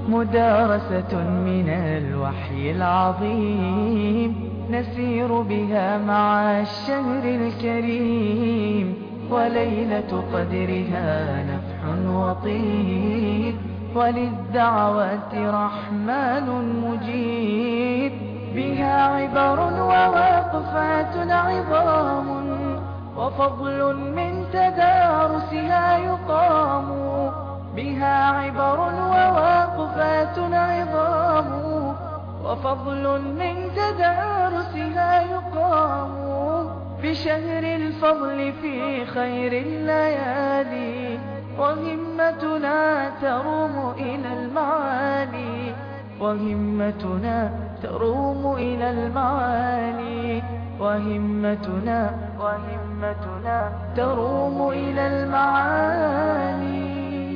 مدارسة من الوحي العظيم نسير بها مع الشهر الكريم، وليلة قدرها نفح وطيب، وللدعوات رحمن مجيب. بها عبر ووقفات عظام، وفضل من تدارسها يقام. بها عبر ووقفات عظام، وفضل من تدارسها يقام. بشهر الفضل في خير الليالي، وهمتنا تروم إلى المعالي، وهمتنا تروم إلى المعالي، وهمتنا تروم إلى المعالي.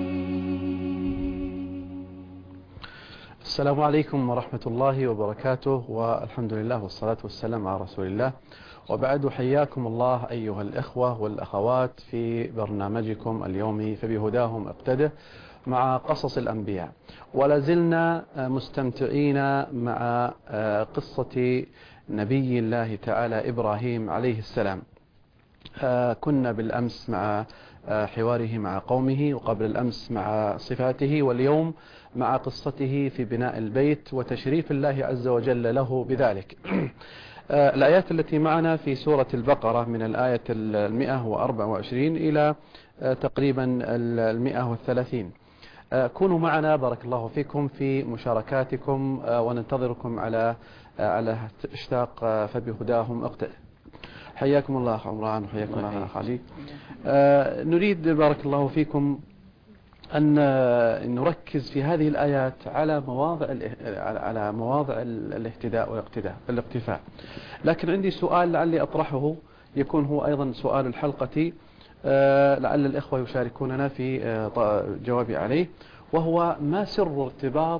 السلام عليكم ورحمة الله وبركاته، والحمد لله والصلاة والسلام على رسول الله، وبعد. حياكم الله أيها الإخوة والأخوات في برنامجكم اليومي فبهداهم اقتده مع قصص الأنبياء، ولازلنا مستمتعين مع قصة نبي الله تعالى إبراهيم عليه السلام. كنا بالأمس مع حواره مع قومه، وقبل الأمس مع صفاته، واليوم مع قصته في بناء البيت وتشريف الله عز وجل له بذلك. الآيات التي معنا في سورة البقرة من الآية 124 إلى تقريبا 130. كونوا معنا بارك الله فيكم في مشاركاتكم، وننتظركم على اشتاق فبهداهم اقتدى. حياكم الله أخ عمران، وحياكم الله أخ علي. نريد بارك الله فيكم أن نركز في هذه الآيات على مواضع الاهتداء والاقتفاء. لكن عندي سؤال لعلي أطرحه يكون هو أيضا سؤال الحلقة، لعل الإخوة يشاركوننا في جوابي عليه، وهو ما سر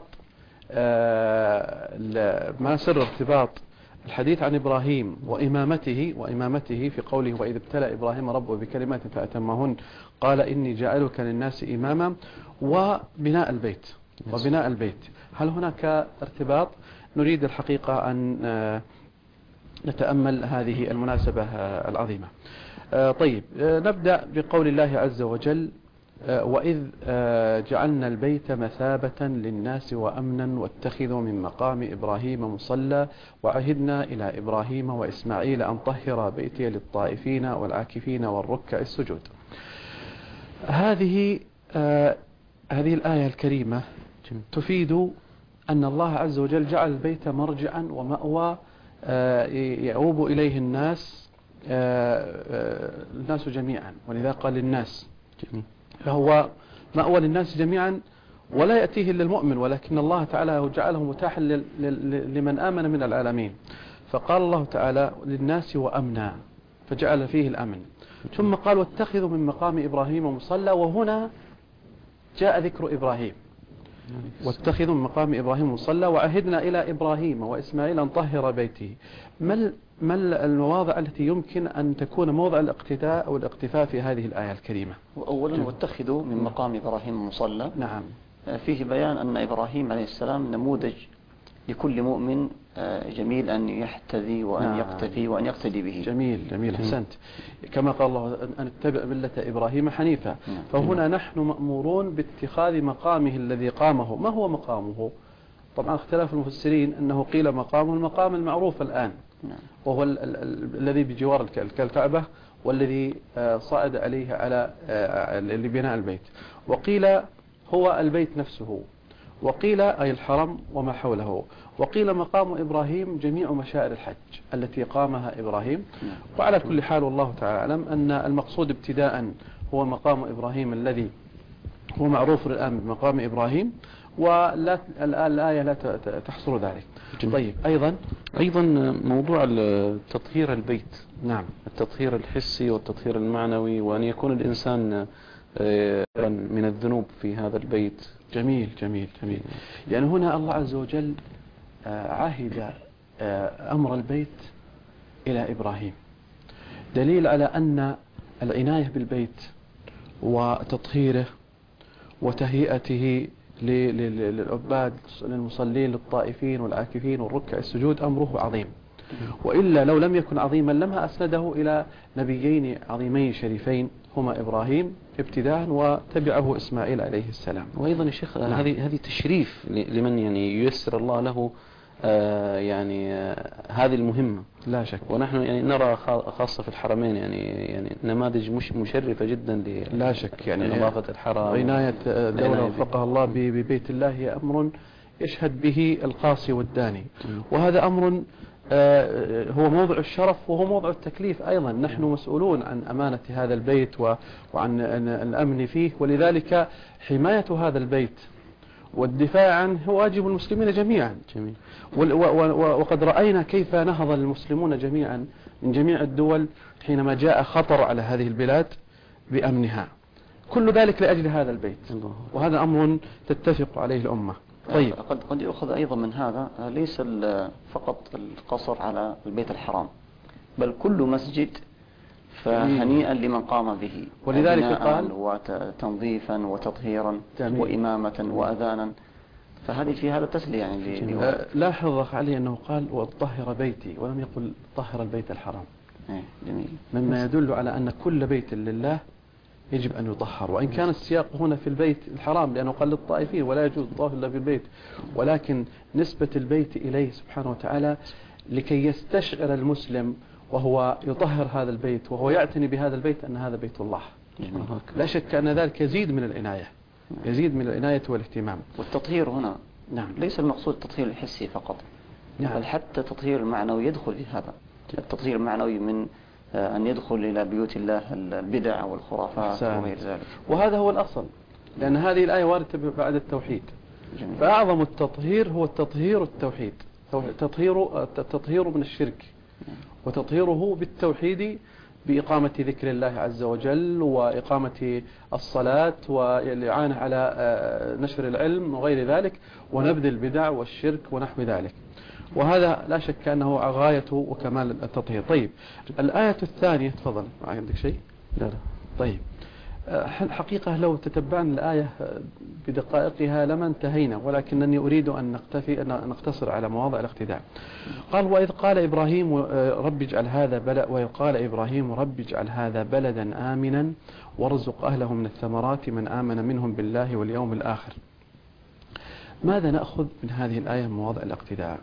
ارتباط الحديث عن إبراهيم وإمامته في قوله: وإذ ابتلى إبراهيم ربه بكلمات فأتمهن قال إني جاعلك للناس إماما، وبناء البيت. هل هناك ارتباط؟ نريد الحقيقة أن نتأمل هذه المناسبة العظيمة. طيب، نبدأ بقول الله عز وجل: وإذ جعلنا البيت مثابة للناس وأمنا واتخذوا من مقام إبراهيم مصلى وعهدنا إلى إبراهيم وإسماعيل أن طهر بيتي للطائفين والعاكفين والركع السجود. هذه الآية الكريمة تفيد أن الله عز وجل جعل البيت مرجعا ومأوى يعوب إليه الناس جميعا، ولذا قال للناس، فهو مأوى للناس جميعا ولا يأتيه إلا المؤمن، ولكن الله تعالى جعله متاحا لمن آمن من العالمين. فقال الله تعالى: للناس وأمنا، فجعل فيه الأمن. ثم قال: واتخذوا من مقام إبراهيم مصلى، وهنا جاء ذكر إبراهيم. واتخذوا من مقام إبراهيم مصلى وعهدنا إلى إبراهيم وإسماعيل أن طهر بيته. ما المواضع التي يمكن أن تكون موضع الاقتداء أو الاقتفاء في هذه الآية الكريمة؟ أولا: واتخذوا من مقام إبراهيم مصلى. نعم. فيه بيان أن إبراهيم عليه السلام نموذج لكل مؤمن جميل أن يحتذي وأن يقتفي وأن يقتدي به. جميل أحسنت. كما قال الله: أن اتبع ملة إبراهيم حنيفا. فهنا نحن مأمورون باتخاذ مقامه الذي قامه. ما هو مقامه؟ طبعا اختلاف المفسرين أنه قيل مقامه المقام المعروف الآن، وهو الذي بجوار الكعبة، والذي صعد عليه على لبناء البيت. وقيل هو البيت نفسه، وقيل أي الحرم وما حوله، وقيل مقام إبراهيم جميع مشاعر الحج التي قامها إبراهيم. وعلى كل حال والله تعالى أعلم أن المقصود ابتداء هو مقام إبراهيم الذي هو معروف الآن بمقام إبراهيم، والآية لا تحصر ذلك. طيب، أيضا موضوع تطهير البيت. نعم. التطهير الحسي والتطهير المعنوي، وأن يكون الإنسان من الذنوب في هذا البيت. جميل. يعني هنا الله عز وجل عهد أمر البيت إلى إبراهيم، دليل على أن العناية بالبيت وتطهيره وتهيئته للعباد للمصلين للطائفين والعاكفين والركع السجود أمره عظيم، وإلا لو لم يكن عظيما لما أسنده إلى نبيين عظيمين شريفين هما إبراهيم ابتداء وتبعه إسماعيل عليه السلام. وأيضا يا شيخ هذه تشريف لمن يعني ييسر الله له هذه المهمة لا شك. ونحن يعني نرى خاصة في الحرمين يعني نماذج مشرفة جدا لا شك نظافة الحرم. عناية الدولة وفقها الله ببيت الله هي أمر يشهد به القاصي والداني، وهذا أمر هو موضع الشرف وهو موضع التكليف أيضا. نحن مسؤولون عن أمانة هذا البيت وعن الأمن فيه، ولذلك حماية هذا البيت والدفاع عنه هو واجب المسلمين جميعا. جميل. وقد رأينا كيف نهض المسلمون جميعا من جميع الدول حينما جاء خطر على هذه البلاد بأمنها، كل ذلك لأجل هذا البيت، وهذا أمر تتفق عليه الأمة. طيب قد يأخذ أيضا من هذا ليس فقط القصر على البيت الحرام، بل كل مسجد فهنيئا لمن قام به، ولذلك قال وتنظيفا وتطهيرا وإمامة وأذانا، فهذه في هذا تسلية يعني. لاحظ علي أنه قال وطهر بيتي ولم يقل طهر البيت الحرام. جميل. مما يدل على أن كل بيت لله يجب أن يطهر، وإن كان السياق هنا في البيت الحرام لأنه قال للطائفين ولا يجوز الطواف إلا في البيت، ولكن نسبة البيت إليه سبحانه وتعالى لكي يستشعر المسلم وهو يطهر هذا البيت وهو يعتني بهذا البيت أن هذا بيت الله. لا شك أن ذلك يزيد من العناية، يزيد من العناية والاهتمام. والتطهير هنا نعم ليس المقصود التطهير الحسي فقط، نعم. بل حتى التطهير المعنوي يدخل في هذا. التطهير المعنوي من أن يدخل إلى بيوت الله البدع والخرافات وغير ذلك، وهذا هو الأصل، لأن هذه الآية واردة بعد التوحيد. جميل. فأعظم التطهير هو التطهير التوحيد، التطهير من الشرك، وتطهيره بالتوحيد بإقامة ذكر الله عز وجل وإقامة الصلاة والإعانة على نشر العلم وغير ذلك ونبذ البدع والشرك ونحو ذلك، وهذا لا شك أنه غاية وكمال التطهير. طيب الآية الثانية، تفضل عندك شيء؟ لا. طيب الحقيقة لو تتبعنا الآية بدقائقها لما انتهينا، ولكنني أريد أن نقتصر على مواضع الاقتداء. قال وإذ قال إبراهيم رب اجعل هذا وإذ قال إبراهيم رب اجعل هذا بلدا آمنا وارزق أهله من الثمرات من آمن منهم بالله واليوم الآخر. ماذا نأخذ من هذه الآية من مواضع الاقتداء؟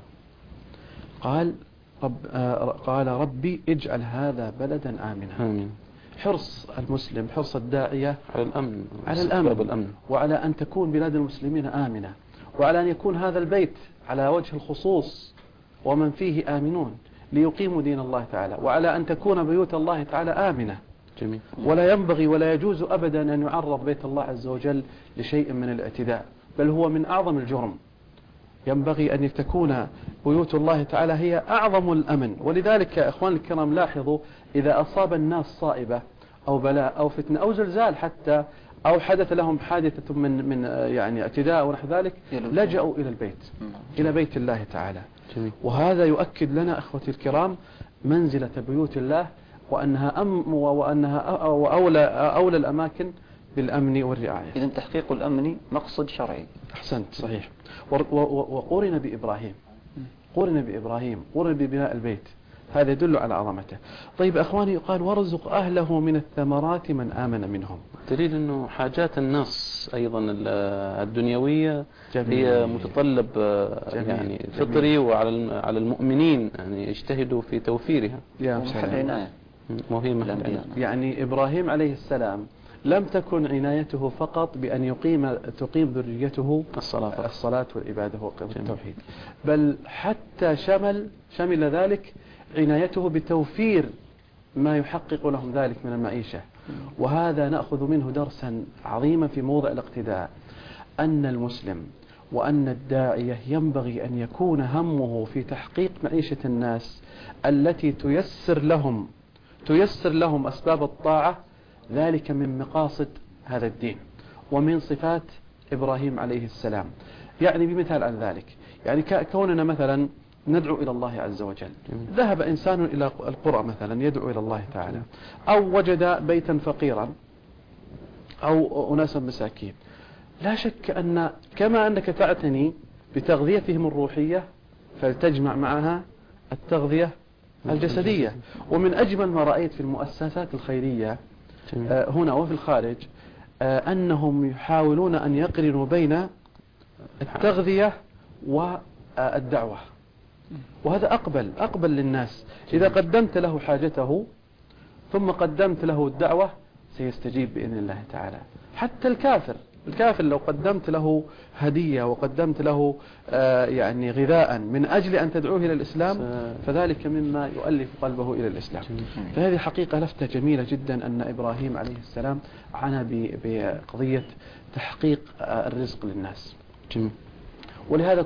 قال ربي اجعل هذا بلدا آمنا. حرص المسلم، حرص الداعية على الأمن وعلى أن تكون بلاد المسلمين آمنة، وعلى أن يكون هذا البيت على وجه الخصوص ومن فيه آمنون ليقيموا دين الله تعالى، وعلى أن تكون بيوت الله تعالى آمنة. جميل. ولا ينبغي ولا يجوز أبدا أن يعرض بيت الله عز وجل لشيء من الاعتداء، بل هو من أعظم الجرم. ينبغي أن تكون بيوت الله تعالى هي أعظم الأمن. ولذلك يا إخوان الكرام لاحظوا إذا أصاب الناس صائبة أو بلاء أو فتنة أو زلزال حتى أو حدث لهم حادثة من يعني اعتداء ونحو ذلك لجأوا إلى البيت، إلى بيت الله تعالى. وهذا يؤكد لنا أخوتي الكرام منزلة بيوت الله وأنها أولى الأماكن بالأمن والرعاية. إذن تحقيق الأمن مقصد شرعي. أحسنت، صحيح. وقورن بإبراهيم قورن ببناء البيت، هذا يدل على عظمته. طيب أخواني، قال وارزق أهله من الثمرات من آمن منهم. دليل أنه حاجات الناس أيضا الدنيوية هي متطلب يعني فطري، وعلى المؤمنين يعني يجتهدوا في توفيرها. يا مهمة. يعني إبراهيم عليه السلام لم تكن عنايته فقط بأن تقيم ذريته الصلاة والعبادة والتوحيد، بل حتى شمل ذلك عنايته بتوفير ما يحقق لهم ذلك من المعيشة. وهذا نأخذ منه درسا عظيما في موضع الاقتداء، أن المسلم وأن الداعية ينبغي أن يكون همه في تحقيق معيشة الناس التي تيسر لهم أسباب الطاعة، ذلك من مقاصد هذا الدين ومن صفات إبراهيم عليه السلام. يعني بمثال عن ذلك، يعني كوننا مثلا ندعو إلى الله عز وجل، ذهب إنسان إلى القرى مثلا يدعو إلى الله تعالى، أو وجد بيتا فقيرا أو أناسا مساكين، لا شك أن كما أنك تعتني بتغذيتهم الروحية فلتجمع معها التغذية الجسدية. ومن أجمل ما رأيت في المؤسسات الخيرية هنا وفي الخارج أنهم يحاولون أن يقرنوا بين التغذية والدعوة، وهذا أقبل للناس. إذا قدمت له حاجته ثم قدمت له الدعوة سيستجيب بإذن الله تعالى. حتى الكافر لو قدمت له هدية وقدمت له يعني غذاء من أجل أن تدعوه إلى الإسلام فذلك مما يؤلف قلبه إلى الإسلام. فهذه حقيقة لفتة جميلة جدا أن إبراهيم عليه السلام عنى بقضية تحقيق الرزق للناس. ولهذا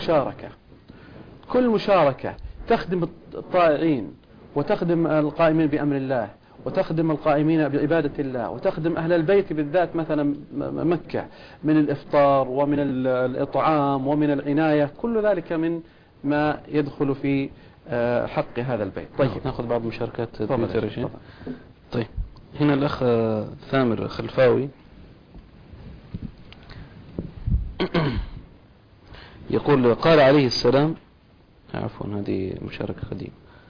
كل مشاركة تخدم الطائعين وتخدم القائمين بأمر الله وتخدم القائمين بعبادة الله وتخدم أهل البيت بالذات، مثلا مكة من الإفطار ومن الإطعام ومن العناية، كل ذلك من ما يدخل في حق هذا البيت. طيب نأخذ بعض مشاركات تويتر. طيب هنا الأخ ثامر خلفاوي يقول قال عليه السلام، عفوا هذه مشاركة قديمة،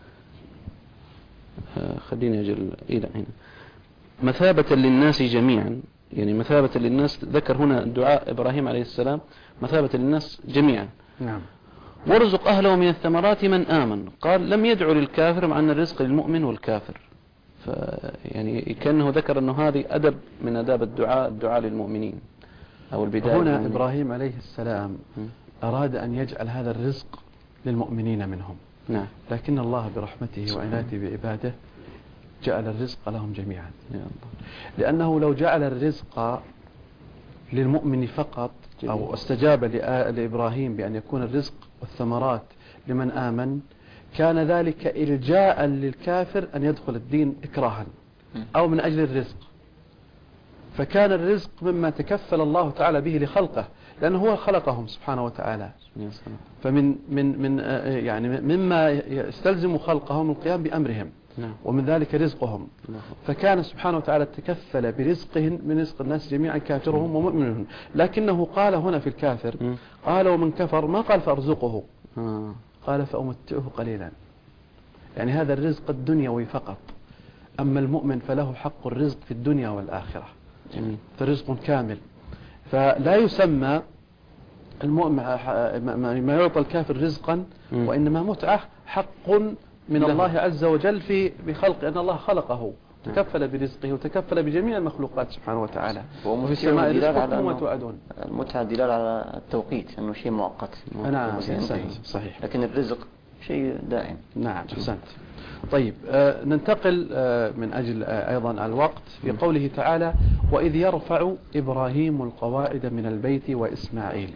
خليني أجل إلى هنا، مثابة للناس جميعا، يعني مثابة للناس، ذكر هنا دعاء إبراهيم عليه السلام مثابة للناس جميعا. نعم. وارزق أهله من الثمرات من آمن، قال لم يدعو للكافر مع أن الرزق للمؤمن والكافر. يعني كأنه ذكر أنه هذه أدب من أداب الدعاء للمؤمنين أو البداية. هنا إبراهيم عليه السلام أراد أن يجعل هذا الرزق للمؤمنين منهم. نعم. لكن الله برحمته وعنايته بعباده جعل الرزق لهم جميعا. لأنه لو جعل الرزق للمؤمن فقط أو استجاب لإبراهيم بأن يكون الرزق والثمرات لمن آمن كان ذلك إلجاء للكافر أن يدخل الدين إكراها أو من أجل الرزق، فكان الرزق مما تكفل الله تعالى به لخلقه، لأنه هو خلقهم سبحانه وتعالى. فمن يعني مما يستلزم خلقهم القيام بأمرهم، ومن ذلك رزقهم. فكان سبحانه وتعالى تكفل برزقهم من رزق الناس جميعا كافرهم ومؤمنهم. لكنه قال هنا في الكافر قال ومن كفر، ما قال فأرزقه، قال فأمتعه قليلا، يعني هذا الرزق الدنيوي فقط. أما المؤمن فله حق الرزق في الدنيا والآخرة، فرزق كامل. فلا يسمى المؤمن ما يعطى الكافر رزقا، وإنما متعة حق من الله عز وجل بخلق، أن الله خلقه تكفل برزقه وتكفل بجميع المخلوقات سبحانه وتعالى. وفي السماء رزقكم وما توعدون. المتعة دلالة على التوقيت، أنه شيء مؤقت. نعم صحيح. لكن الرزق شيء دائم. نعم أحسنت. طيب ننتقل من أجل أيضا الوقت في قوله تعالى وإذ يرفع إبراهيم القواعد من البيت وإسماعيل.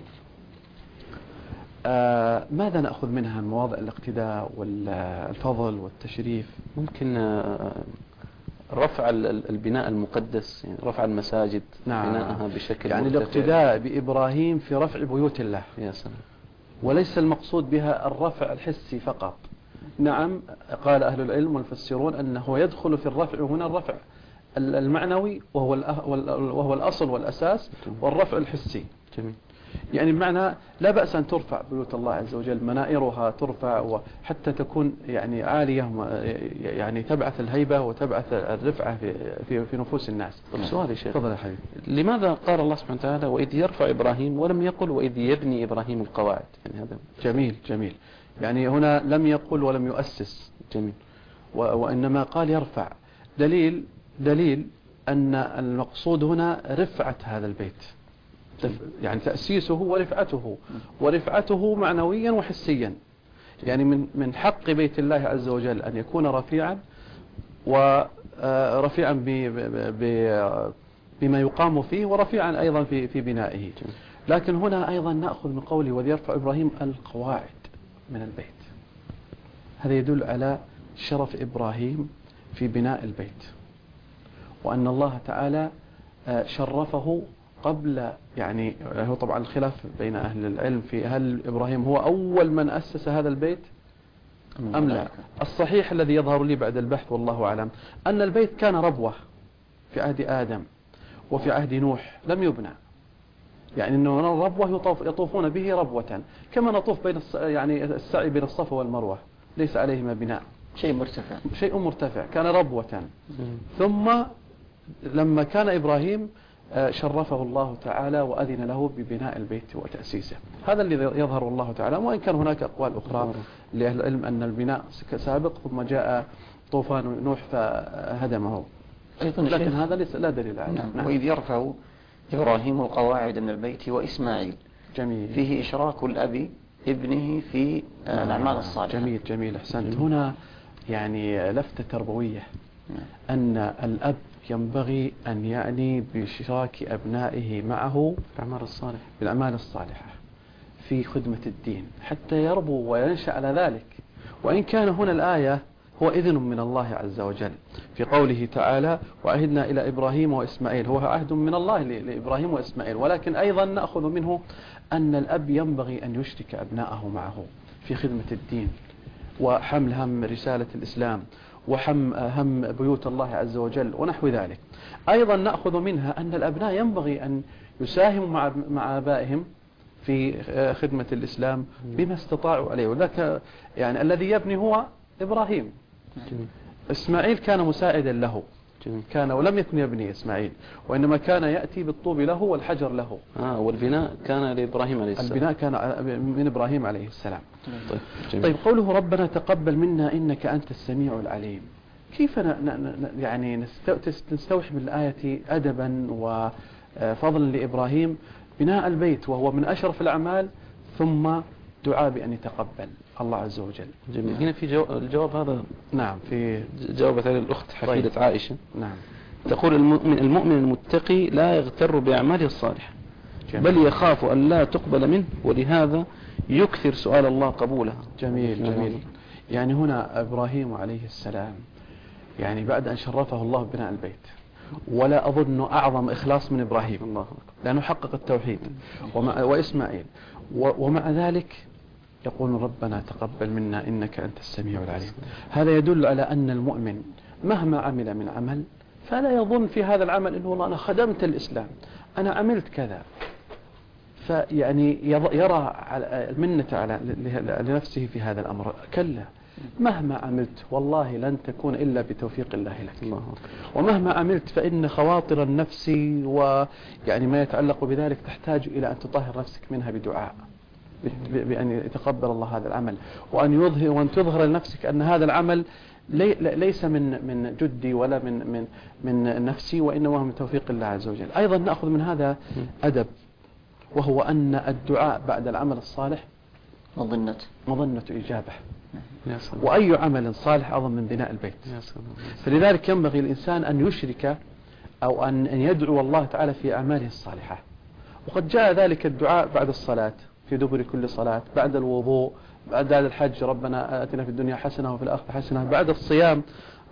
ماذا نأخذ منها من مواضع الاقتداء والفضل والتشريف؟ ممكن رفع البناء المقدس، يعني رفع المساجد. نعم. بناءها بشكل يعني الاقتداء بإبراهيم في رفع بيوت الله. يا سلام. وليس المقصود بها الرفع الحسي فقط. نعم قال أهل العلم والمفسرون أنه يدخل في الرفع هنا الرفع المعنوي وهو الأصل والأساس، والرفع الحسي. جميل. يعني بمعنى لا بأس أن ترفع بيوت الله عز وجل، منائرها ترفع وحتى تكون يعني عالية، يعني تبعث الهيبة وتبعث الرفعة في نفوس الناس. سؤال يا شيخ، تفضل يا حبيبي. لماذا قال الله سبحانه وتعالى وإذ يرفع إبراهيم ولم يقل وإذ يبني إبراهيم القواعد؟ يعني هذا جميل. يعني هنا لم يقل ولم يؤسس. جميل. وإنما قال يرفع، دليل أن المقصود هنا رفعة هذا البيت، يعني تأسيسه ورفعته معنويا وحسيا. يعني من حق بيت الله عز وجل أن يكون رفيعا، ورفيعا بما يقام فيه، ورفيعا أيضا في بنائه. لكن هنا أيضا نأخذ من قوله وذ يرفع إبراهيم القواعد من البيت، هذا يدل على شرف إبراهيم في بناء البيت، وأن الله تعالى شرفه قبل، يعني هو طبعا الخلاف بين أهل العلم في هل إبراهيم هو أول من أسس هذا البيت أم لا. الصحيح الذي يظهر لي بعد البحث والله أعلم أن البيت كان ربوة في عهد آدم وفي عهد نوح لم يبنى، يعني أنه ربوة يطوفون به ربوة، كما نطوف بين يعني السعي بين الصفا والمروة ليس عليهما بناء، شيء مرتفع، كان ربوة. ثم لما كان إبراهيم شرفه الله تعالى وأذن له ببناء البيت وتأسيسه. هذا الذي يظهر الله تعالى، وإن كان هناك أقوال أخرى لأهل العلم أن البناء سابق ثم جاء طوفان نوح فهدمه، لكن هذا لا دليل عليه. نعم. وإذ يرفع إبراهيم القواعد من البيت وإسماعيل، جميل، فيه إشراك الأب ابنه في الأعمال الصالحة. جميل جميل، أحسنت. هنا يعني لفتة تربوية أن الأب ينبغي أن يعني بإشراك أبنائه معه بالأعمال الصالحة في خدمة الدين حتى يربو وينشأ على ذلك. وإن كان هنا الآية هو إذن من الله عز وجل في قوله تعالى وعهدنا إلى إبراهيم وإسماعيل، هو عهد من الله لإبراهيم وإسماعيل، ولكن أيضا نأخذ منه أن الأب ينبغي أن يشرك أبنائه معه في خدمة الدين وحمل هم رسالة الإسلام وهم بيوت الله عز وجل ونحو ذلك. أيضا نأخذ منها أن الأبناء ينبغي أن يساهموا مع آبائهم في خدمة الإسلام بما استطاعوا عليه، وذاك يعني الذي يبني هو إبراهيم. إسماعيل كان مساعدا له، كان ولم يكن يبني إسماعيل، وإنما كان يأتي بالطوب له والحجر له. والبناء كان لإبراهيم عليه السلام، البناء كان من إبراهيم عليه السلام. طيب قوله ربنا تقبل منا إنك أنت السميع العليم، كيف يعني نستوحي من الآية أدبا وفضلا لإبراهيم بناء البيت وهو من أشرف الأعمال، ثم دعاء بأن يتقبل الله عز وجل؟ جميل. هنا في الجواب هذا، نعم، في جاوبت عليه الأخت حفيدة طيب. عائشة. نعم. تقول المؤمن المتقي لا يغتر بأعماله الصالحة، بل يخاف أن لا تقبل منه، ولهذا يكثر سؤال الله قبولها. جميل جميل. يعني هنا إبراهيم عليه السلام يعني بعد أن شرفه الله ببناء البيت، ولا أظن أعظم إخلاص من إبراهيم، الله لأنه حقق التوحيد، وإسماعيل، ومع ذلك يقول ربنا تقبل منا إنك أنت السميع العليم. هذا يدل على أن المؤمن مهما عمل من عمل فلا يظن في هذا العمل إنه والله أنا خدمت الإسلام، أنا عملت كذا، فيعني يرى المنة على لنفسه في هذا الأمر. كلا، مهما عملت والله لن تكون إلا بتوفيق الله لك، ومهما عملت فإن خواطر النفس ويعني ما يتعلق بذلك تحتاج إلى أن تطهر نفسك منها بدعاء بأن يتقبل الله هذا العمل، وأن تظهر لنفسك أن هذا العمل ليس من جدي ولا من نفسي، وإنما من توفيق الله عز وجل. أيضا نأخذ من هذا أدب، وهو أن الدعاء بعد العمل الصالح مظنة إجابة، وأي عمل صالح أعظم من بناء البيت. فلذلك ينبغي الإنسان أن يشرك أو أن يدعو الله تعالى في أعماله الصالحة. وقد جاء ذلك الدعاء بعد الصلاة، في دبر كل صلاة، بعد الوضوء، بعد الحج ربنا آتنا في الدنيا حسنة وفي الآخرة حسنة، بعد الصيام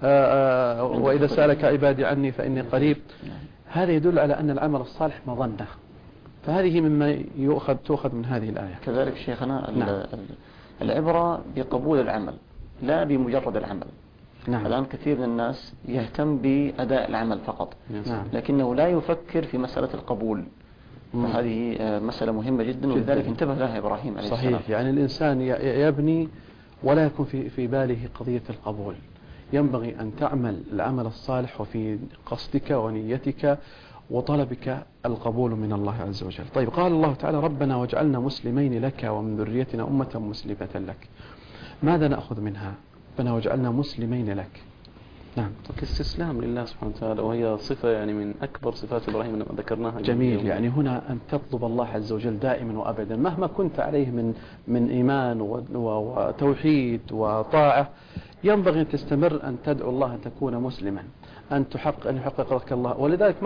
وإذا سألك عبادي عني فإني قريب. هذا يدل على أن العمل الصالح مظنة، فهذه مما تؤخذ من هذه الآية. كذلك شيخنا العبرة بقبول العمل لا بمجرد العمل. نعم. الآن كثير من الناس يهتم بأداء العمل فقط، نعم. لكنه لا يفكر في مسألة القبول. فهذه مسألة مهمة جدا، ولذلك انتبه لها إبراهيم عليه السلام. صحيح، يعني الإنسان يبني ولا يكون في باله قضية القبول. ينبغي أن تعمل العمل الصالح وفي قصدك ونيتك وطلبك القبول من الله عز وجل. طيب قال الله تعالى ربنا واجعلنا مسلمين لك ومن ذريتنا أمة مسلمة لك. ماذا نأخذ منها؟ ربنا واجعلنا مسلمين لك. نعم، الاستسلام لله سبحانه وتعالى، وهي صفة يعني من أكبر صفات إبراهيم لما ذكرناها. جميل. يعني هنا أن تطلب الله عز وجل دائما وأبدا مهما كنت عليه من إيمان وتوحيد وطاعة، ينبغي أن تستمر أن تدعو الله أن تكون مسلما، أن يحقق لك الله. ولذلك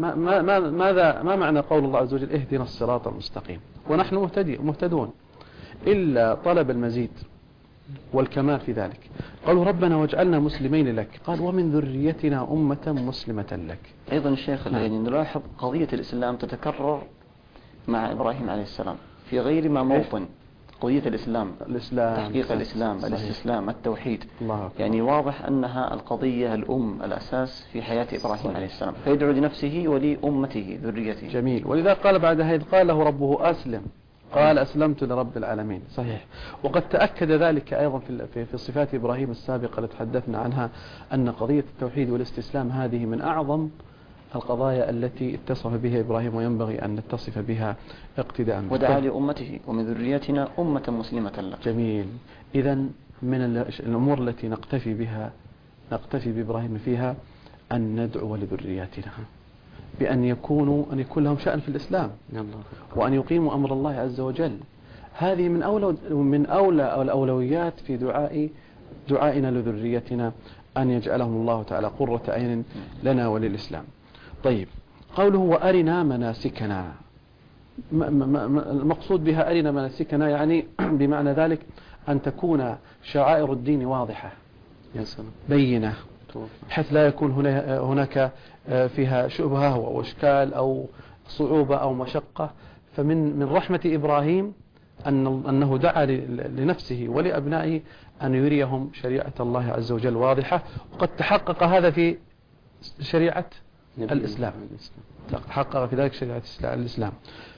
ما معنى قول الله عز وجل اهدنا الصراط المستقيم ونحن مهتدون، إلا طلب المزيد والكمال في ذلك. قالوا ربنا واجعلنا مسلمين لك، قال ومن ذريتنا أمة مسلمة لك. أيضا الشيخ يعني نلاحظ قضية الإسلام تتكرر مع إبراهيم عليه السلام في غير ما موطن. قضية الإسلام، تحقيق صحيح. الإسلام، صحيح. الاستسلام، التوحيد. الله أكبر. يعني واضح أنها القضية الأساس في حياة إبراهيم صحيح. عليه السلام، فيدعو لنفسه ولأمته ذريته. جميل. ولذا قال بعد هذا قال له ربه أسلم، قال أسلمت لرب العالمين. صحيح. وقد تأكد ذلك أيضا في صفات إبراهيم السابقة التي تحدثنا عنها، أن قضية التوحيد والاستسلام هذه من أعظم القضايا التي اتصف بها إبراهيم، وينبغي أن نتصف بها اقتداء. ودعا لأمته ومن ذريتنا أمة مسلمة لك. جميل. إذا من الأمور التي نقتفي بإبراهيم فيها أن ندعو لذرياتنا بأن يكون لهم شأن في الإسلام، وأن يقيموا أمر الله عز وجل. هذه من أولى الأولويات في دعائنا لذريتنا، أن يجعلهم الله تعالى قرة عين لنا وللإسلام. طيب، قوله وأرنا مناسكنا، المقصود بها أرنا مناسكنا يعني بمعنى ذلك أن تكون شعائر الدين واضحة بينة، بحيث لا يكون هناك فيها شبهة أو إشكال أو صعوبة أو مشقة. فمن رحمة إبراهيم أنه دعا لنفسه ولأبنائه أن يريهم شريعة الله عز وجل واضحة، وقد تحقق هذا في شريعة الإسلام، تحقق في ذلك شريعة الإسلام.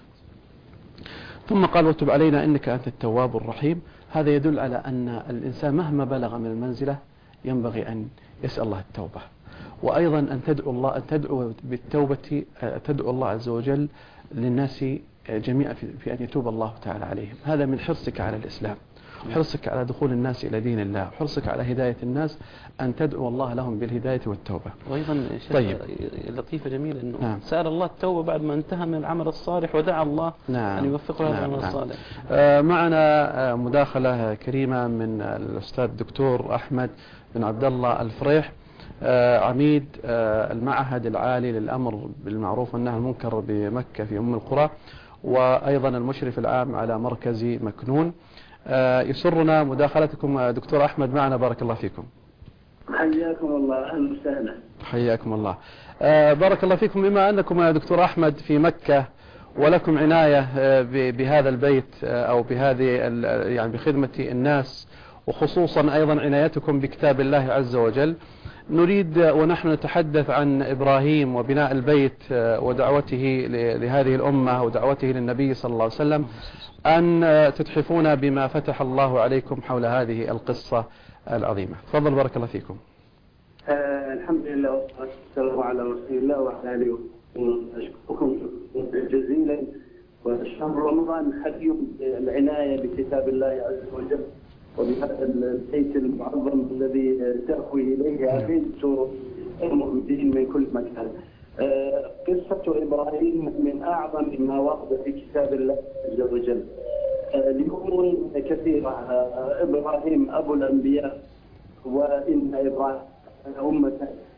ثم قال وتب علينا إنك أنت التواب الرحيم. هذا يدل على أن الإنسان مهما بلغ من المنزلة ينبغي أن يسأل الله التوبة، وأيضا أن تدعو بالتوبة، تدعو الله عز وجل للناس جميعا في أن يتوب الله تعالى عليهم. هذا من حرصك على الإسلام، وحرصك على دخول الناس إلى دين الله، وحرصك على هداية الناس، أن تدعو الله لهم بالهداية والتوبة. وأيضا طيب. لطيفة جميلة أنه سأل الله التوبة بعد ما انتهى من العمل الصالح، ودعا الله أن يوفقه هذا العمل الصالح. معنا مداخلة كريمة من الأستاذ الدكتور أحمد بن عبد الله الفريح، عميد المعهد العالي للأمر بالمعروف والنهي عن المنكر بمكة في أم القرى، وأيضا المشرف العام على مركز مكنون. يسرنا مداخلتكم دكتور أحمد معنا، بارك الله فيكم. حياكم الله، أهلا وسهلا. حياكم الله. بارك الله فيكم. بما أنكم يا دكتور أحمد في مكة ولكم عناية بهذا البيت أو بهذه يعني بخدمة الناس، وخصوصا أيضا عنايتكم بكتاب الله عز وجل، نريد ونحن نتحدث عن إبراهيم وبناء البيت ودعوته لهذه الأمة ودعوته للنبي صلى الله عليه وسلم، أن تتحفون بما فتح الله عليكم حول هذه القصة العظيمة. تفضل بارك الله فيكم. الحمد لله والصلاة والسلام على رسول الله وعلى آله وصحبه. أشكركم جزيلا. وشهر رمضان حري العناية بكتاب الله عز وجل وبهذا البيت المعظم الذي تأوي إليه أفئدة المؤمنين من كل مكان. قصة إبراهيم من أعظم ما ورد في كتاب الله عز وجل لأمور كثيرة. إبراهيم أبو الأنبياء، وإن إبراهيم أمة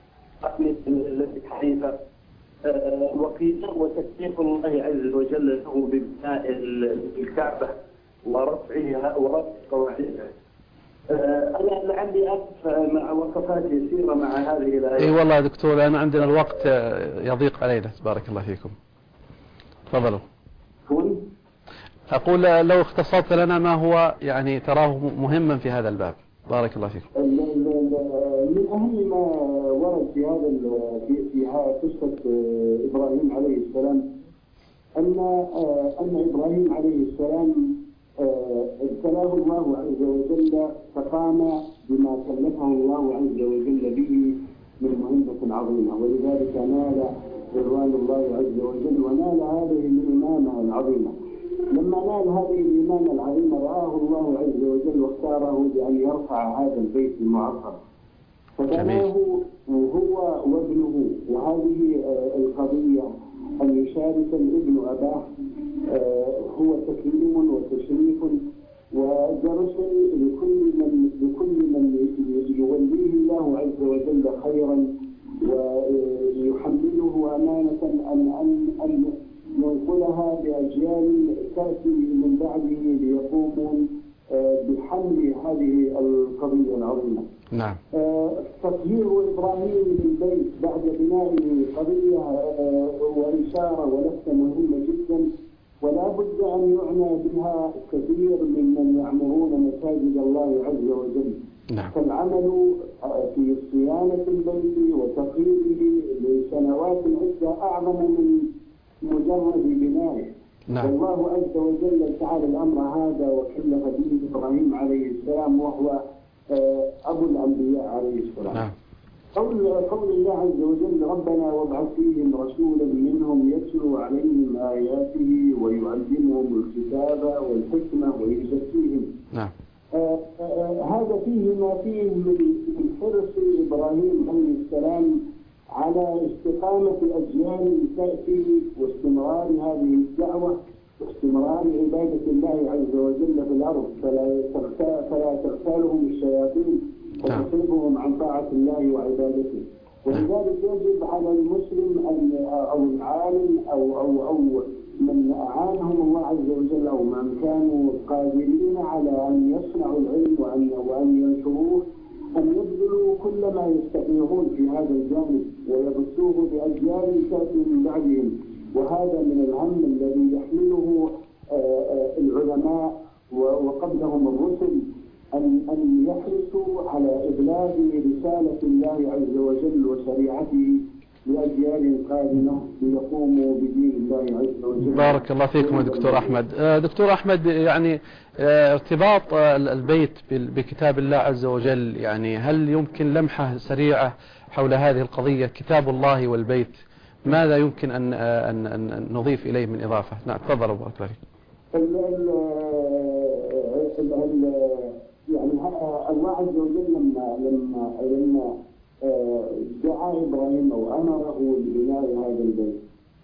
حنيفة، وتكليف الله عز وجل له ببناء الكعبة ورفعها ورفع قواعدها. أنا لعلي أقف مع وقفات يسيرة مع هذه الآية. إي والله يا دكتور، لأن عندنا الوقت يضيق علينا. بارك الله فيكم. تفضلوا. أقول لو اختصرت لنا ما هو يعني تراه مهما في هذا الباب. بارك الله فيكم. من أهم ما ورد في قصة إبراهيم عليه السلام أن إبراهيم عليه السلام ابتلاه الله عز وجل، فقام بما كلفه الله عز وجل به من مهمة عظيمة، ولذلك نال رضوان الله عز وجل ونال هذه الإمامة العظيمة. لما نال هذه الإمامة العظيمة رآه الله عز وجل واختاره بأن يرفع هذا البيت المعظم، فبناه هو وابنه. وهذه القضية أن يشارك الابن أباه هو تكريم وتشريف ودرس لكل من يوليه الله عز وجل خيرا ويحمله أمانة أن ينقلها لأجيال تأتي من بعده ليقوموا بحمل هذه القضية العظيمة. نعم. تطهير إبراهيم للبيت بعد بنائه قضية وإشارة ولفتة مهمة جدا، ولا بد أن يعنى بها كثير ممن يعمرون مساجد الله عز وجل. نعم. فالعمل في صيانة البيت وتطهيره لسنوات عدة أعظم من مجرد بنائه. نعم. والله عز وجل تعالى الأمر هذا وكلف به إبراهيم عليه السلام وهو أبو الأنبياء عليه السلام. نعم. قول الله عز وجل ربنا وابعث فيهم رسولا منهم يتلو عليهم آياته ويعلمهم الكتاب والحكمة ويزكيهم. نعم. هذا فيه ما فيه من حرص إبراهيم عليه السلام على استقامة أجيال تأتي واستمرار هذه الدعوة واستمرار عبادة الله عز وجل في الأرض فلا تغتالهم الشياطين وتصرفهم عن طاعة الله وعبادته. ولذلك يجب على المسلم أو العالم أو من أعانهم الله عز وجل أو من كانوا قادرين على أن يصنعوا العلم وأن ينشروه أن يبذلوا كل ما يستطيعون في هذا الجانب ويبثوه بأجيال تأتي من بعدهم. وهذا من الهم الذي يحمله العلماء وقبلهم الرسل أن يحرصوا على إبلاغ رسالة الله عز وجل وشريعته لأجيال قادمة ليقوموا بدين الله عز وجل. بارك الله فيكم يا دكتور أحمد. دكتور أحمد، يعني ارتباط البيت بكتاب الله عز وجل، يعني هل يمكن لمحة سريعة حول هذه القضية، كتاب الله والبيت، ماذا يمكن أن نضيف إليه من إضافة؟ نعم تفضل أبو بكر. يعني الله عز وجل لما دعا إبراهيم أو أمره ببناء هذا البيت،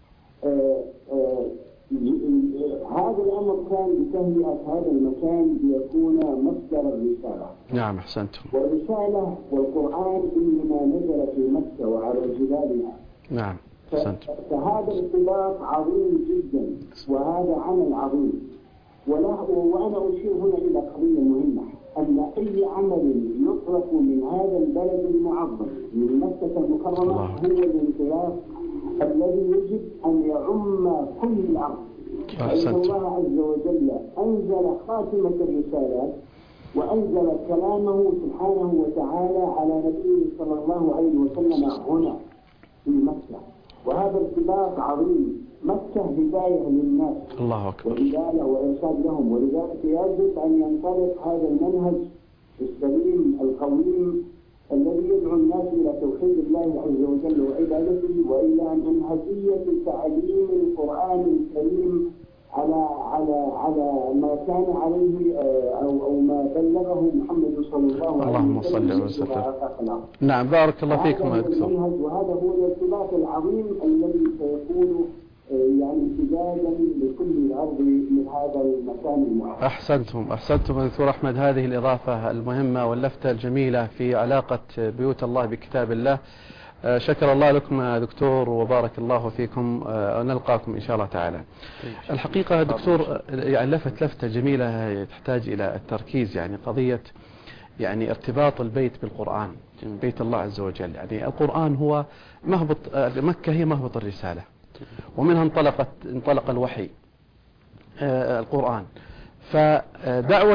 هذا الأمر كان بتهيئة هذا المكان ليكون مصدر الرسالة. نعم أحسنتم. والرسالة والقرآن إنما نزل في مكة وعلى جبالها. نعم أحسنتم. فهذا ارتباط عظيم جدا وهذا عمل عظيم. وأنا أشير هنا إلى قضية مهمة، أن أي عمل يطلق من هذا البلد المعظم من مكة المكرمة هو الانطلاق الذي يجب أن يعم كل الأرض. فإن الله عز وجل أنزل خاتمة الرسالات وأنزل كلامه سبحانه وتعالى على نبيه صلى الله عليه وسلم هنا في مكة. وهذا ارتباط عظيم. مكة هداية للناس، الله أكبر، ورسالة وإرشاد لهم. ولذلك يجب أن ينطلق هذا المنهج السليم القويم الذي يدعو الناس إلى توحيد الله عز وجل وعبادته، وإلى منهجية تعليم القرآن الكريم على ما كان عليه أو ما بلغه محمد صلى الله عليه وسلم. اللهم صل وسلم. نعم بارك الله فيكم يا دكتور. وهذا هو الارتباط العظيم الذي سيكون يعني امتدادا لكل الأرض من هذا المكان المعظم. أحسنتم يا دكتور أحمد، هذه الإضافة المهمة واللفتة الجميلة في علاقة بيوت الله بكتاب الله. شكر الله لكم يا دكتور وبارك الله فيكم، ونلقاكم إن شاء الله تعالى. الحقيقة يا دكتور يعني لفتة جميلة تحتاج إلى التركيز، يعني قضية يعني ارتباط البيت بالقرآن، بيت الله عز وجل. يعني القرآن هو مهبط، مكة هي مهبط الرسالة، ومنها انطلق الوحي القرآن. فدعوة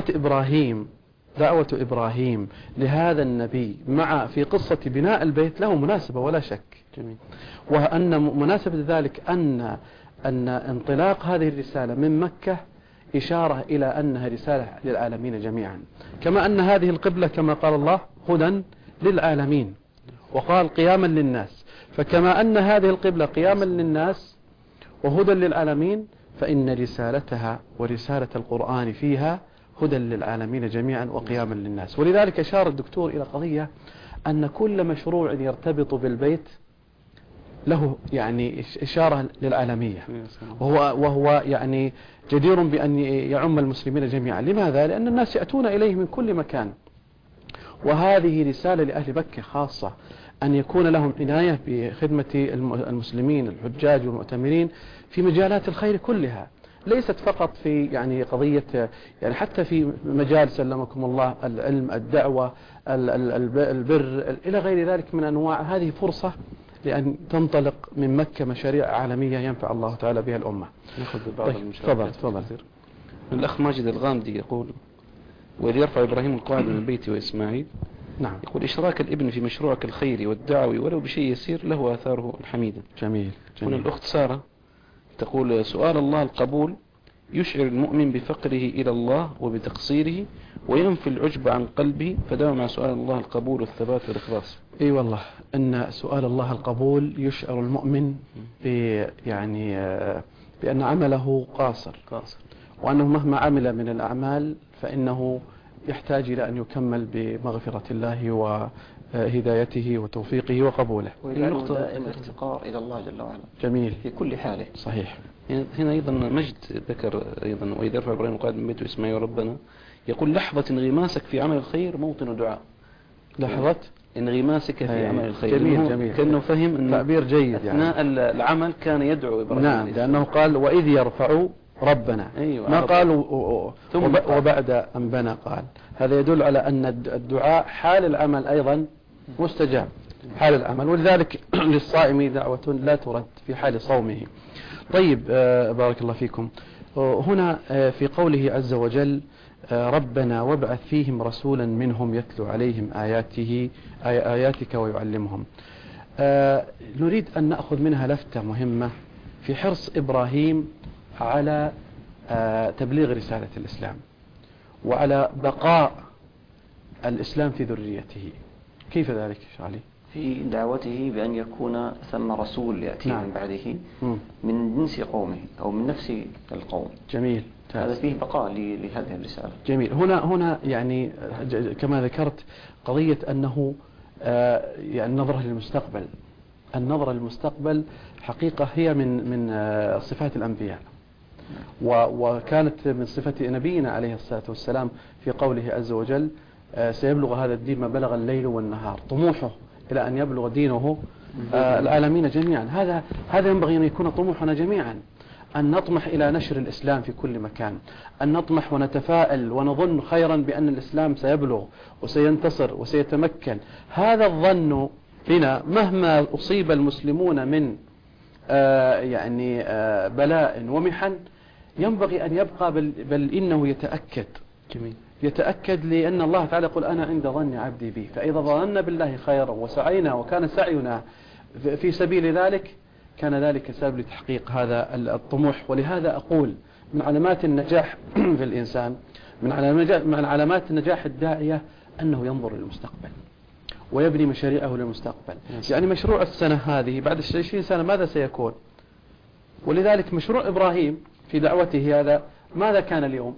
إبراهيم لهذا النبي مع في قصة بناء البيت له مناسبة ولا شك. جميل. وأن مناسبة ذلك أن انطلاق هذه الرسالة من مكة إشارة إلى أنها رسالة للعالمين جميعا، كما أن هذه القبلة كما قال الله هدى للعالمين، وقال قياما للناس. فكما أن هذه القبلة قياما للناس وهدى للعالمين، فإن رسالتها ورسالة القرآن فيها هدى للعالمين جميعا وقياما للناس. ولذلك أشار الدكتور إلى قضية أن كل مشروع يرتبط بالبيت له يعني إشارة للعالمية، وهو يعني جدير بأن يعم المسلمين جميعا. لماذا؟ لأن الناس يأتون إليه من كل مكان، وهذه رسالة لأهل مكة خاصة أن يكون لهم عناية بخدمة المسلمين الحجاج والمؤتمرين في مجالات الخير كلها، ليست فقط في يعني قضية يعني حتى في مجال سلمكم الله العلم، الدعوة، البر إلى غير ذلك من أنواع. هذه فرصة لأن تنطلق من مكة مشاريع عالمية ينفع الله تعالى بها الأمة. نأخذ بعض طيب المشاركات. تفضل. الأخ ماجد الغامدي يقول: وإذ يرفع إبراهيم القواعد من البيت وإسماعيل. نعم. يقول: إشراك الابن في مشروعك الخيري والدعوي ولو بشيء يسير له آثاره الحميدة. جميل. هنا الأخت سارة تقول: سؤال الله القبول يشعر المؤمن بفقره إلى الله وبتقصيره وينفي العجب عن قلبه، فداوم مع سؤال الله القبول والثبات والإخلاص. اي والله ان سؤال الله القبول يشعر المؤمن يعني بأن عمله قاصر، وأنه مهما عمل من الأعمال فإنه يحتاج إلى أن يكمل بمغفرة الله وهدايته وتوفيقه وقبوله. النقطة دائما الافتقار إلى الله جل وعلا. جميل. في كل حاله. صحيح. هنا أيضا مجد ذكر أيضا: وإذا يرفع إبراهيم القواعد من بيت إسماعيل ربنا، يقول: لحظة انغماسك في عمل الخير موطن دعاء. لحظة انغماسك في عمل الخير. جميل. كأنه فهم أن تعبير جيد أثناء يعني. العمل كان يدعو إبراهيم. نعم، لأنه قال: وإذ يرفع ربنا. أيوة، ما قال وبعد أن بنى قال. هذا يدل على أن الدعاء حال العمل أيضا مستجاب، حال العمل، ولذلك للصائم دعوة لا ترد في حال صومه. طيب بارك الله فيكم. هنا في قوله عز وجل: ربنا وابعث فيهم رسولا منهم يتلو عليهم آياتك ويعلمهم. نريد أن نأخذ منها لفتة مهمة في حرص إبراهيم على تبليغ رسالة الإسلام وعلى بقاء الإسلام في ذريته. كيف ذلك شعلي؟ في دعوته بأن يكون ثم رسول يأتي من بعده من جنس قومه أو من نفس القوم. جميل. هذا فيه بقاء لهذه الرسالة. جميل. هنا يعني كما ذكرت قضية أنه يعني النظرة للمستقبل. النظرة للمستقبل حقيقة هي من صفات الأنبياء، وكانت من صفة نبينا عليه الصلاة والسلام في قوله عز وجل: سيبلغ هذا الدين ما بلغ الليل والنهار. طموحه إلى أن يبلغ دينه العالمين جميعا. هذا ينبغي أن يكون طموحنا جميعا، أن نطمح إلى نشر الإسلام في كل مكان، أن نطمح ونتفائل ونظن خيرا بأن الإسلام سيبلغ وسينتصر وسيتمكن. هذا الظن بنا مهما أصيب المسلمون من يعني بلاء ومحن ينبغي أن يبقى، بل إنه يتأكد. جميل. يتأكد لأن الله تعالى يقول: أنا عند ظن عبدي بي. فإذا ظننا بالله خيرا وسعينا وكان سعينا في سبيل ذلك كان ذلك سبب لتحقيق هذا الطموح. ولهذا أقول من علامات النجاح في الإنسان، من علامات النجاح الداعية أنه ينظر للمستقبل ويبني مشاريعه للمستقبل. يعني مشروع السنة هذه بعد 20 سنة ماذا سيكون؟ ولذلك مشروع إبراهيم في دعوته هذا ماذا كان اليوم؟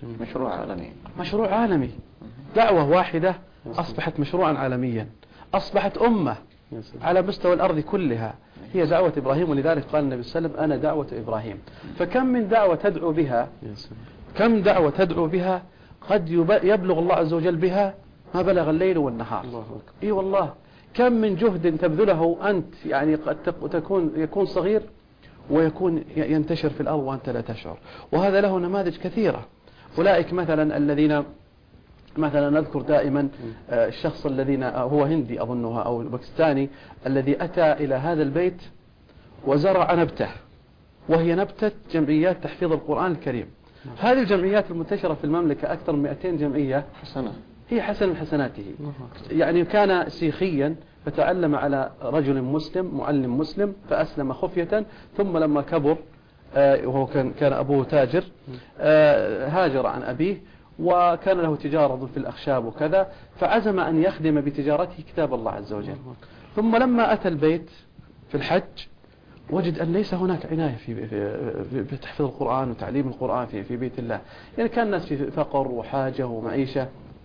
مشروع عالمي. دعوة واحدة أصبحت مشروعا عالميا، أصبحت أمة على مستوى الأرض كلها هي دعوة إبراهيم. ولذلك قال النبي صلى الله عليه وسلم: أنا دعوة إبراهيم. فكم من دعوة تدعو بها، كم دعوة تدعو بها قد يبلغ الله عز وجل بها ما بلغ الليل والنهار. إي والله، كم من جهد تبذله أنت يعني قد يكون صغير ويكون ينتشر في الأرض وأنت لا تشعر. وهذا له نماذج كثيرة. أولئك مثلا الذين مثلا نذكر دائما الشخص الذين هو هندي أظنها أو باكستاني الذي أتى إلى هذا البيت وزرع نبتة، وهي نبتة جمعيات تحفيظ القرآن الكريم. هذه الجمعيات المنتشرة في المملكة أكثر من 200 جمعية حسنة، هي حسن من حسناته. يعني كان سيخيا فتعلم على رجل مسلم معلم مسلم فأسلم خفية، ثم لما كبر وهو كان أبوه تاجر هاجر عن أبيه وكان له تجارة في الأخشاب وكذا، فعزم أن يخدم بتجارته كتاب الله عز وجل. ثم لما أتى البيت في الحج وجد أن ليس هناك عناية في تحفيظ القرآن وتعليم القرآن في بيت الله. يعني كان الناس في فقر وحاجة ومعيشة،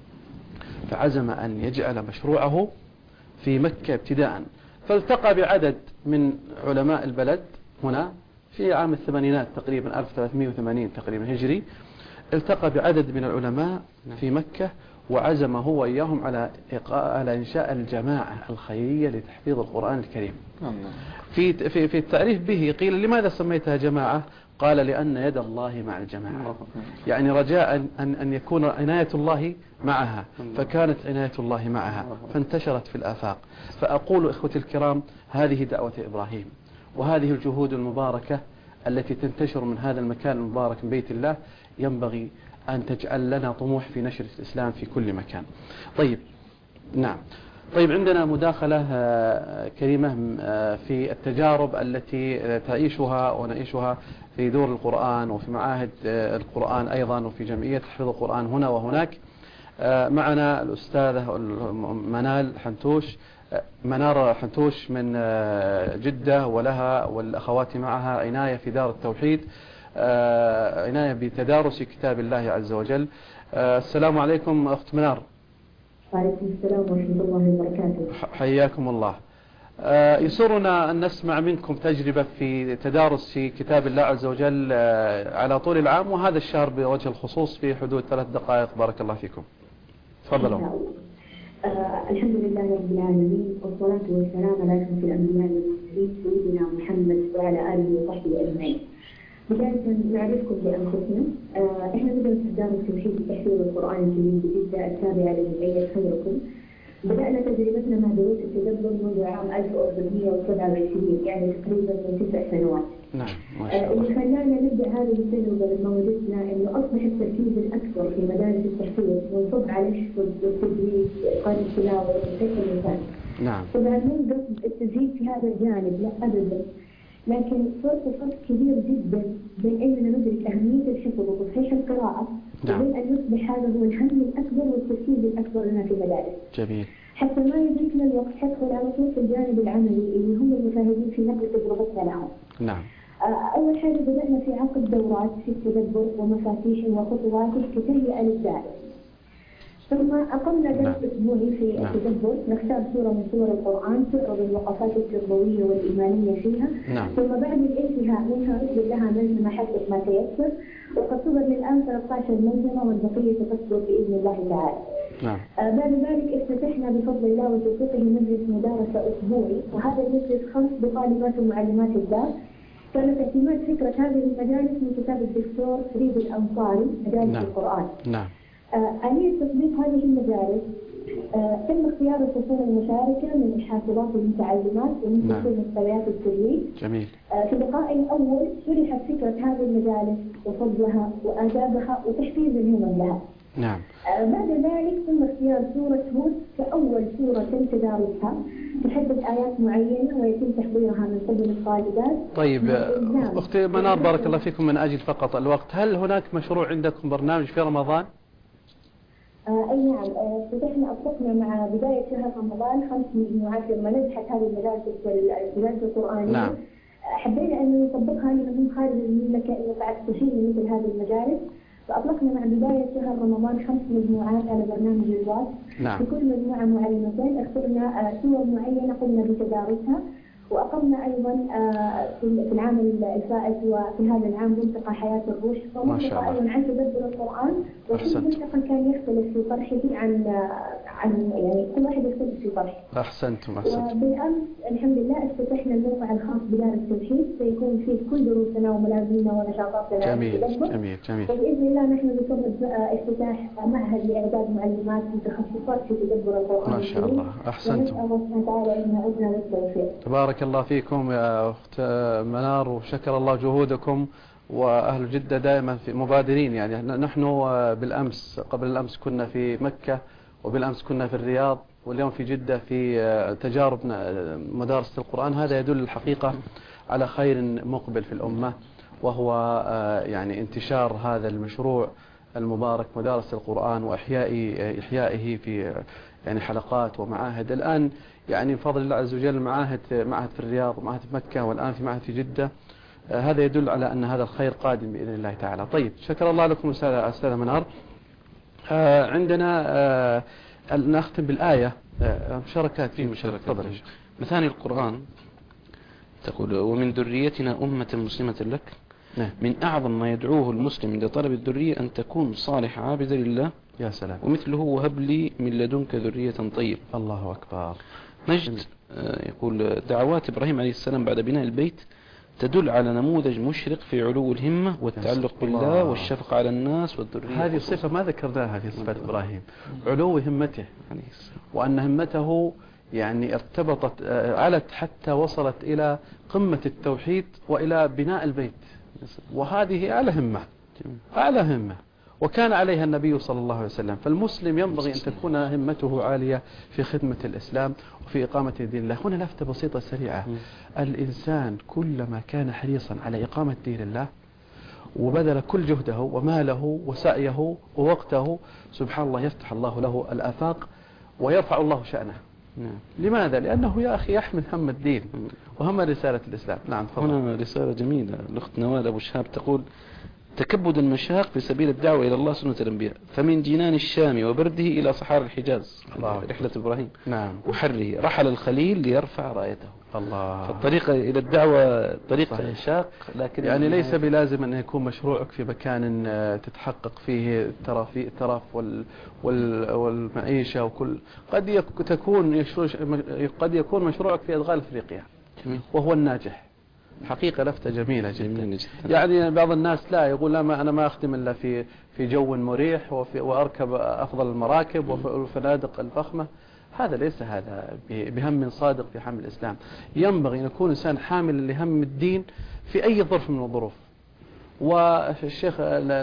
فعزم أن يجعل مشروعه في مكة ابتداء. فالتقى بعدد من علماء البلد هنا في عام الثمانينات تقريبا 1380 تقريبا هجري، التقى بعدد من العلماء في مكة وعزم هو وإياهم على إنشاء الجماعة الخيرية لتحفيظ القرآن الكريم. في التعريف به قيل: لماذا سميتها جماعة؟ قال لأن يد الله مع الجماعة، يعني رجاء أن يكون عناية الله معها، فكانت عناية الله معها فانتشرت في الآفاق. فأقول إخوتي الكرام، هذه دعوة إبراهيم، وهذه الجهود المباركة التي تنتشر من هذا المكان المبارك من بيت الله ينبغي أن تجعل لنا طموح في نشر الإسلام في كل مكان. طيب، نعم. طيب، عندنا مداخلة كريمة في التجارب التي تعيشها ونعيشها في دور القرآن وفي معاهد القرآن أيضا وفي جمعية حفظ القرآن هنا وهناك. معنا الأستاذة منار حنتوش من جدة، ولها والأخوات معها عناية في دار التوحيد، عناية بتدارس كتاب الله عز وجل. السلام عليكم أخت منار. وعليكم السلام ورحمة الله وبركاته. حياكم الله. يسرنا أن نسمع منكم تجربة في تدارس في كتاب الله عز وجل على طول العام، وهذا الشهر بوجه الخصوص في حدود 3 دقائق. بارك الله فيكم. تفضلوا. الحمد لله رب العالمين، والصلاة والسلام على أشرف الأنبياء والمرسلين سيدنا محمد وعلى آله وصحبه أجمعين. بداية نعرفكم بأنفسنا. إحنا ندرس دار التوحيد تحفيظ القرآن الكريم بجدة التابعة لجمعية خيركم. بدأنا تجربتنا مع دروس التدبر منذ عام 1427، يعني تقريبا من 9 سنوات. نعم، ما شاء الله. اللي خلانا نبدأ هذه التجربة لما وجدنا إنه أصبح التركيز الأكثر في مدارس التحفيظ منصب على الحفظ والتدريس وإتقان التلاوة وتصحيح اللسان. نعم. طبعا مو قصد التزييد في هذا الجانب، لا أبدا، لكن صار فرق كبير جدا بين أننا ندرك أهمية الحفظ وتصحيح القراءة، وبين أن يصبح هذا هو الهم الأكبر والتركيز الأكبر لنا في المدارس. جميل. حتى ما يدركنا الوقت حتى على طول في الجانب العملي اللي هم المشاهدين في نقل تجربتنا لهم. نعم. أول حاجة بدأنا في عقد دورات في التدبر ومفاتيح وخطواته كتهيئة للدارس. ثم أقمنا درس أسبوعي في التدبر، نختار سورة من سور القرآن تعرض الوقفات التربوية والإيمانية فيها. ثم بعد الانتهاء منها نصدر لها ملزمة حسب ما تيسر، وقد صدر للآن 13 ملزمة والبقية تصدر بإذن الله تعالى. بعد ذلك افتتحنا بفضل الله وتوفيقه مجلس مدارسة أسبوعي، وهذا المجلس خاص بطالبات ومعلمات الدار. كانت اعتماد فكرة هذه المجالس من كتاب الدكتور فريد الأنصاري مجالس القرآن. نعم. آلية تطبيق هذه المدارس تم اختيار الفصول المشاركة من الحافظات والمتعلمات ومن فصول مستويات التدريس. جميل. في لقائي الأول شرحت فكرة هذه المجالس وفضلها وآدابها وتحفيز الهمم لها. نعم. بعد ذلك تم اختيار سورة هود كأول سورة تم تدارسها، تحدد آيات معينة ويتم تحضيرها من قبل الطالبات. طيب أختي منار، بارك الله فيكم، من أجل فقط الوقت، هل هناك مشروع عندكم برنامج في رمضان؟ أي نعم، فتحنا أطلقنا مع بداية شهر رمضان 5 مجموعات لما نجحت هذه المدارس القرآنية. نعم. حبينا أن نطبقها لمن خارج المملكة إنه بعد تشيل مثل هذه المدارس، فأطلقنا مع بداية شهر رمضان 5 مجموعات على برنامج الواس. نعم. في كل مجموعة معلمتين اخترنا سور معينة قمنا بتدارسها، وأقمنا أيضا في العام الفائت وفي هذا العام ملتقى حياة الروح، وملتقى أيضا عن تدبر القرآن، وكل ملتقى كان يختلف في طرحه عن يعني كل واحد يختلف في طرحه. أحسنتم. وبالأمس الحمد لله افتتحنا الموقع الخاص بدار التوحيد، سيكون فيه كل دروسنا وملازمنا ونشاطاتنا. جميل جميل جميل. وبإذن الله نحن بصدد افتتاح معهد لإعداد معلمات متخصصات في تدبر القرآن. ما شاء الله. أحسنتم. الله سبحانه وتعالى أن يعودنا بالتوفيق. بارك الله فيكم يا أخت منار، وشكر الله جهودكم. وأهل جدة دائما في مبادرين، يعني نحن بالأمس قبل الأمس كنا في مكة، وبالأمس كنا في الرياض، واليوم في جدة في تجارب مدارس القرآن. هذا يدل الحقيقة على خير مقبل في الأمة، وهو يعني انتشار هذا المشروع المبارك مدارس القرآن وإحيائه في يعني حلقات ومعاهد. الآن يعني بفضل الله عز وجل معهد في الرياض ومعهد في مكة، والآن في معهد في جدة. هذا يدل على أن هذا الخير قادم بإذن الله تعالى. طيب، شكر الله لكم أستاذة منار. عندنا نختم بالآية مشاركات في مشاركات. تفضل. مثاني القرآن تقول: ومن ذريتنا أمة مسلمة لك. نعم. من أعظم ما يدعوه المسلم عند طلب الذرية أن تكون صالح عابدا لله. يا سلام. ومثله: وهب لي من لدنك ذرية طيبة. الله أكبر. مجد يقول: دعوات إبراهيم عليه السلام بعد بناء البيت تدل على نموذج مشرق في علو الهمة والتعلق بالله والشفقة على الناس والذرية. هذه الصفة ما ذكرناها في صفة إبراهيم، علو همته، وأن همته يعني ارتبطت علت حتى وصلت إلى قمة التوحيد وإلى بناء البيت، وهذه أعلى همة، أعلى همة، وكان عليها النبي صلى الله عليه وسلم. فالمسلم ينبغي أن تكون همته عالية في خدمة الإسلام وفي إقامة دين الله. هنا لفتة بسيطة سريعة، الإنسان كلما كان حريصا على إقامة دين الله وبذل كل جهده وماله وسعيه ووقته، سبحان الله يفتح الله له الآفاق ويرفع الله شأنه. لماذا؟ لأنه يا أخي يحمل هم الدين وهم رسالة الإسلام. نعم تفضل. هنا رسالة جميلة الأخت نوال أبو شهاب تقول: تكبد المشاق في سبيل الدعوة إلى الله سنة الأنبياء، فمن جنان الشام وبرده إلى صحارى الحجاز، رحلة إبراهيم، نعم، وحره رحل الخليل ليرفع رايته. الله. فالطريقة إلى الدعوة طريق شاق، لكن يعني ليس بلازم أن يكون مشروعك في مكان تتحقق فيه الترف والمعيشة وكل. قد يكون مشروعك في أدغال أفريقيا وهو الناجح. حقيقة لفتة جميلة جدا. يعني بعض الناس لا يقول لا، ما أنا ما أخدم إلا في جو مريح وأركب أفضل المراكب والفنادق الفخمة. هذا ليس هذا بهم صادق في حمل الإسلام. ينبغي أن يكون إنسان حامل لهم الدين في أي ظرف من الظروف. والشيخ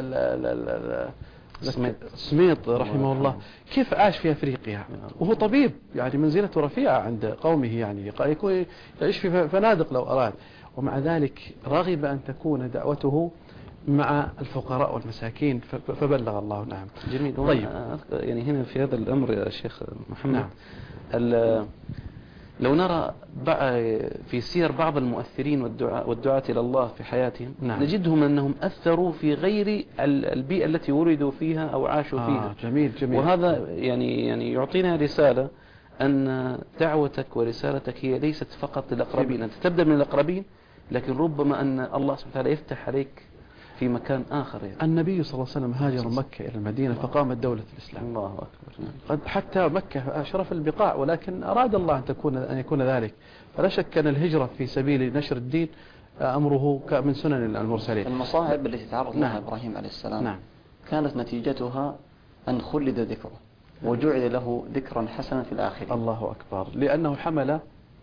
سميط رحمه الله كيف عاش في أفريقيا وهو طبيب، يعني منزلته رفيعة عند قومه، يعني يكون يعيش في فنادق لو أراد، ومع ذلك رغب أن تكون دعوته مع الفقراء والمساكين فبلغ الله. نعم جميل. طيب يعني هنا في هذا الأمر يا شيخ محمد، نعم. لو نرى في سير بعض المؤثرين والدعاة إلى الله في حياتهم، نعم، نجدهم أنهم أثروا في غير البيئة التي ولدوا فيها أو عاشوا فيها. جميل جميل. وهذا يعني يعطينا رسالة أن دعوتك ورسالتك هي ليست فقط للأقربين، أنت تبدأ من الأقربين، لكن ربما أن الله سبحانه وتعالى يفتح عليك في مكان آخر. يعني النبي صلى الله عليه وسلم هاجر مكة إلى المدينة فقامت دولة الإسلام. الله أكبر. قد حتى مكة أشرف البقاع، ولكن أراد الله أن يكون ذلك. فلا شك أن الهجرة في سبيل نشر الدين أمره من سنن المرسلين. المصاعب التي تعرض لها إبراهيم عليه السلام، نعم، كانت نتيجتها أن خلد ذكره وجعل له ذكرا حسنا في الآخرة. الله أكبر، لأنه حمل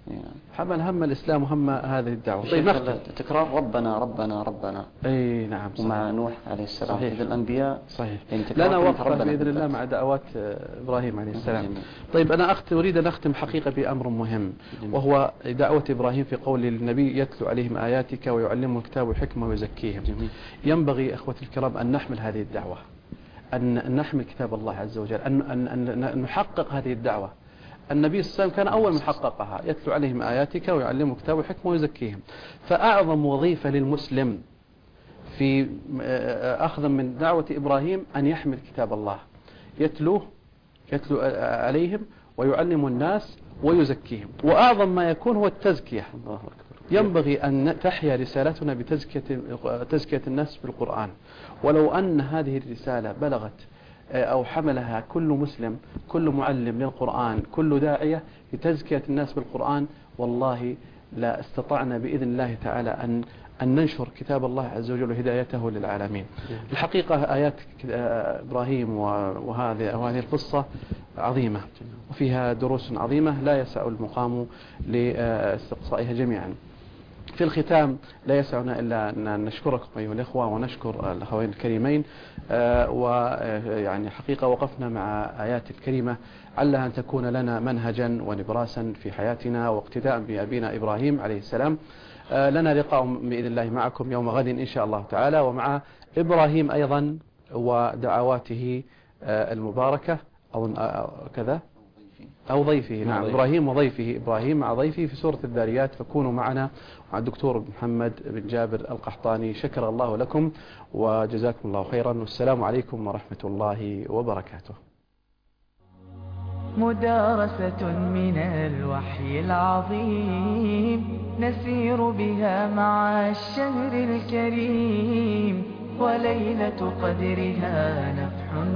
هم الإسلام وهم هذه الدعوة. طيب تكرار ربنا ربنا ربنا. أي نعم. ومع نوح عليه السلام. صحيح. الأنبياء. صحيح. لنا وقفة بإذن الله مع دعوات إبراهيم عليه السلام. جميل. طيب أنا أريد أن أختم حقيقة بأمر مهم. جميل. وهو دعوة إبراهيم في قول النبي: يتلو عليهم آياتك ويعلمهم الكتاب والحكمة ويزكيهم. جميل. ينبغي أخوتي الكرام أن نحمل هذه الدعوة، أن نحمل كتاب الله عز وجل، أن نحقق هذه الدعوة. النبي صلى الله عليه وسلم كان أول من حققها: يتلو عليهم آياتك ويعلمهم الكتاب والحكمة ويزكيهم. فأعظم وظيفة للمسلم في أخذا من دعوة إبراهيم أن يحمل كتاب الله، يتلو عليهم ويعلم الناس ويزكيهم. وأعظم ما يكون هو التزكية. الله أكبر. ينبغي أن تحيا رسالتنا بتزكية الناس بالقرآن. ولو أن هذه الرسالة بلغت أو حملها كل مسلم، كل معلم للقرآن، كل داعية لتزكية الناس بالقرآن، والله لا استطعنا بإذن الله تعالى أن ننشر كتاب الله عز وجل وهدايته للعالمين. الحقيقة آيات إبراهيم وهذه القصة عظيمة وفيها دروس عظيمة لا يسع المقام لاستقصائها جميعا. في الختام لا يسعنا إلا أن نشكركم أيها الإخوة ونشكر الأخوين الكريمين. ويعني حقيقة وقفنا مع آيات الكريمة علها أن تكون لنا منهجا ونبراسا في حياتنا واقتداء بأبينا إبراهيم عليه السلام. لنا لقاء بإذن الله معكم يوم غد إن شاء الله تعالى، ومع إبراهيم أيضا ودعواته المباركة أو كذا أو ضيفه. نعم إبراهيم وضيفه، إبراهيم مع ضيفه في سورة الذاريات. فكونوا معنا مع الدكتور محمد بن جابر القحطاني. شكر الله لكم وجزاكم الله خيرا، والسلام عليكم ورحمة الله وبركاته. مدارسة من الوحي العظيم نسير بها مع الشهر الكريم، وليلة قدرها نفح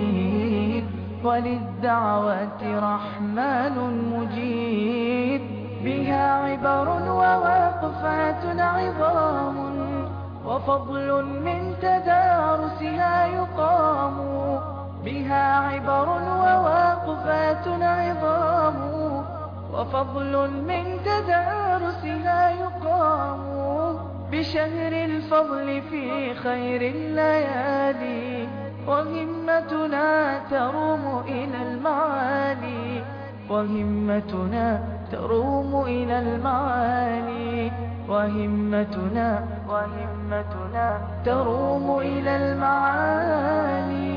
وطيب، وللدعوات رحمن مجيب. بها عبر ووقفات عظام وفضل من تدارسها يقام. بها عبر ووقفات عظام وفضل من تدارسها يقام. بشهر الفضل في خير الليالي وهمتنا تروم إلى المعالي. وهمتنا تروم إلى المعالي. وهمتنا تروم إلى المعالي.